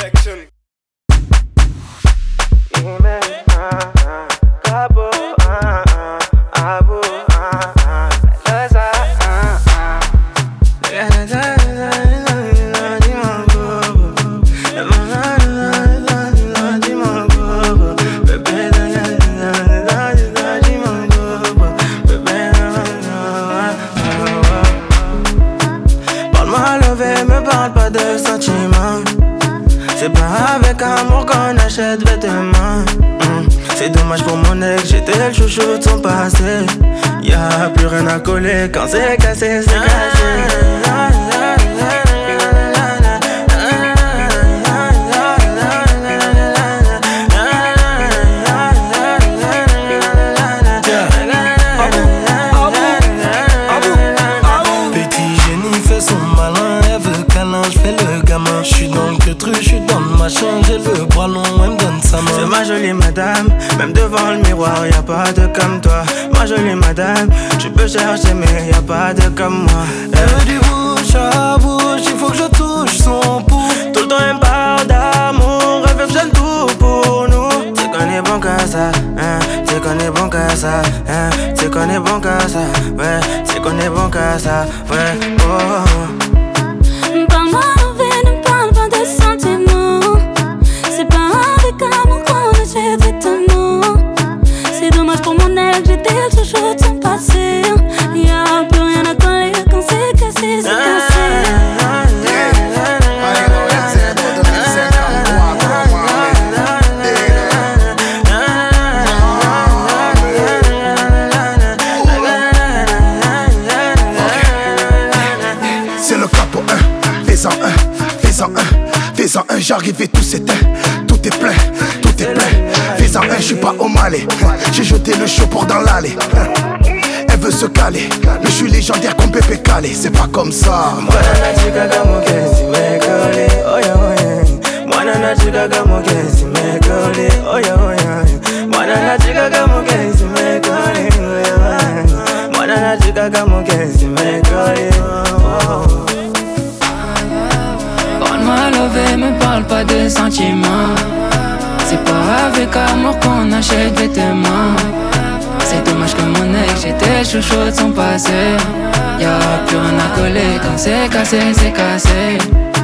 Me parle pas de sentiments. C'est pas avec amour qu'on achète vêtements. C'est dommage pour mon ex, j'étais le chouchou de son passé. Y'a plus rien à coller quand c'est cassé, c'est cassé. J'suis dans le queutru, j'suis dans le machin, j'ai le bras long, elle me donne sa main. C'est ma jolie madame, même devant le miroir, y'a pas de comme toi. Ma jolie madame, tu peux chercher mais y'a pas de comme moi. Elle veut du bouche à bouche, il faut que je touche son pouls. Tout le temps elle me parle d'amour, elle veut que j'aime tout pour nous. C'est qu'on est bon qu'à ça, hein, c'est qu'on est bon qu'à ça, hein, c'est qu'on est bon qu'à ça, ouais, c'est qu'on est bon qu'à ça, ouais, oh. Parle-moi envie, ne parle pas de sentiments. C'est pas avec amour qu'on achète vêtements. C'est dommage pour mon ex, j'étais le chouchou de son passé. Y'a plus rien à coller quand c'est cassé, c'est cassé. C'est le capot 1, fais-en un, fais-en un, j'arrive et tout s'éteint. Tout est plein, tout est plein. Fais-en un, j'suis pas au Malais. J'ai jeté le chaud pour dans l'allée. Elle veut se caler, mais j'suis légendaire comme Pépé Calé. C'est pas comme ça. Parle-moi lové, me parle pas de sentiments. C'est pas avec amour qu'on achète vêtements. C'est dommage que mon ex, j'étais chouchou de son passé. Y'a plus rien à coller quand c'est cassé, c'est cassé.